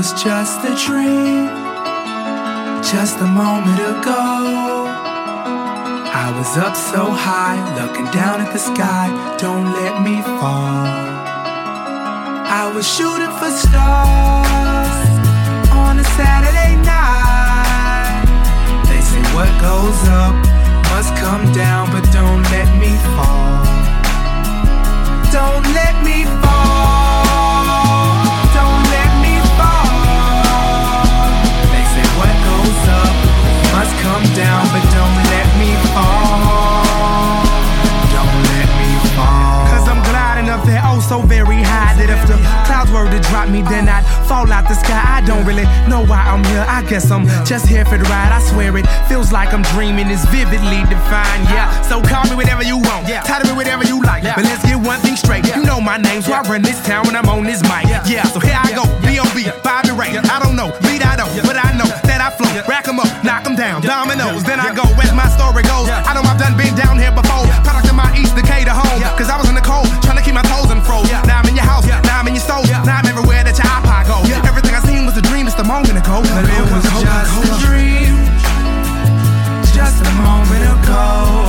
was just a dream, just a moment ago. I was up so high, looking down at the sky. Don't let me fall. I was shooting for stars on a Saturday night. They say what goes up must come down, but don't let me fall. Don't let me fall. Don't let me fall. They say what goes up must come down, but don't let me fall. Don't let me fall. Cause I'm gliding up there oh so very high that if the clouds were to drop me, then I'd fall out the sky. I don't really know why I'm here. I guess I'm just here for the ride. I swear it feels like I'm dreaming. It's vividly defined. Yeah, so call me whatever you want. Title me whatever you like. But let's get one thing straight. You know my name, so I run this town when I'm on this mic. Yeah, so here I go. B.O.B. Bobby Ray. I don't know, beat I don't, but I know that I flow. Rack 'em up, knock 'em down, dominoes. Then I go, as my story goes. I know I've done been down here before. Product of my East Decatur home. Cause I was in the cold, trying to keep my toes in froze. Now I'm in your house, now I'm in your soul. Now I'm everywhere that your iPod goes. Everything I seen was a dream just a moment ago. But it was just a dream, just a moment ago.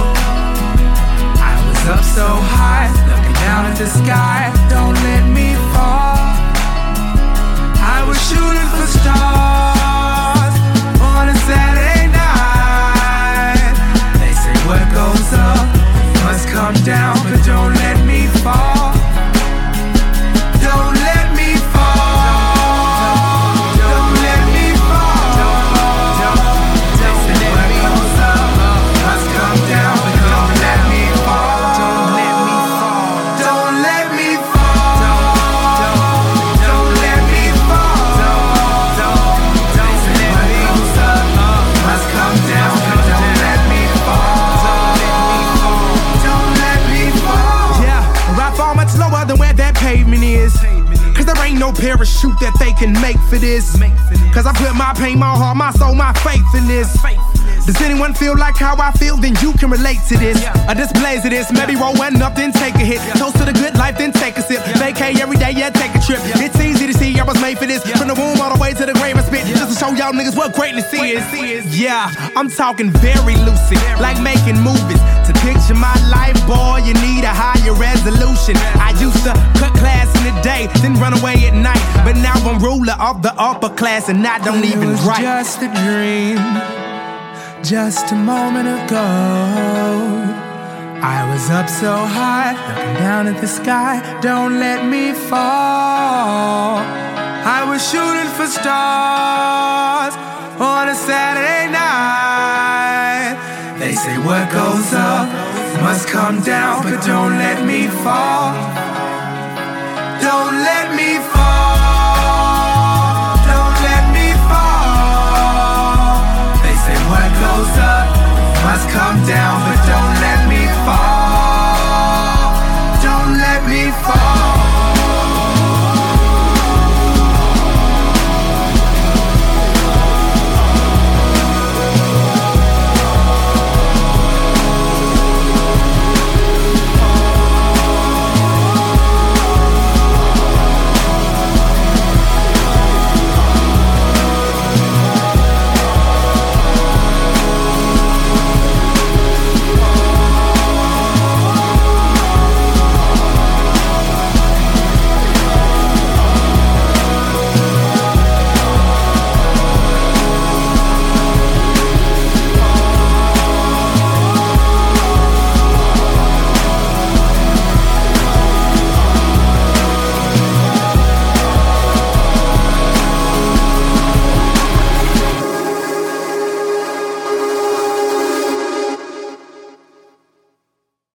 I was up so high, looking down at the sky. Don't let me fall. I was shooting for stars on a Saturday night. They say what goes up must come down, but don't let me fall. Don't let me fall. Don't let me fall. They say what goes up must come down, but don't let me fall. Don't let me fall. Don't let me fall. Don't let me fall. They say what goes up must come down, but don't let me fall. Don't let me fall. Yeah, I fall much lower than where that pavement is. Cause there ain't no parachute that they can make for this. Cause I put my pain, my heart, my soul, my faith in this. Does anyone feel like how I feel? Then you can relate to this. A displays of this. Maybe roll one up, then take a hit. Toast to the good life, then take a sip. Vacay every day, yeah, take a trip. It's easy to see I was made for this. From the womb all the way to the grave I spit. Just to show y'all niggas what greatness is. Yeah, I'm talking very lucid, like making movies. To picture my life, boy, you need a higher resolution. I used to cut class in the day, then run away at night. But now I'm ruler of the upper class, and I don't even write. It was just a dream, just a moment ago. I was up so high, looking down at the sky. Don't let me fall. I was shooting for stars on a Saturday night. They say what goes up must come down, but don't let me fall.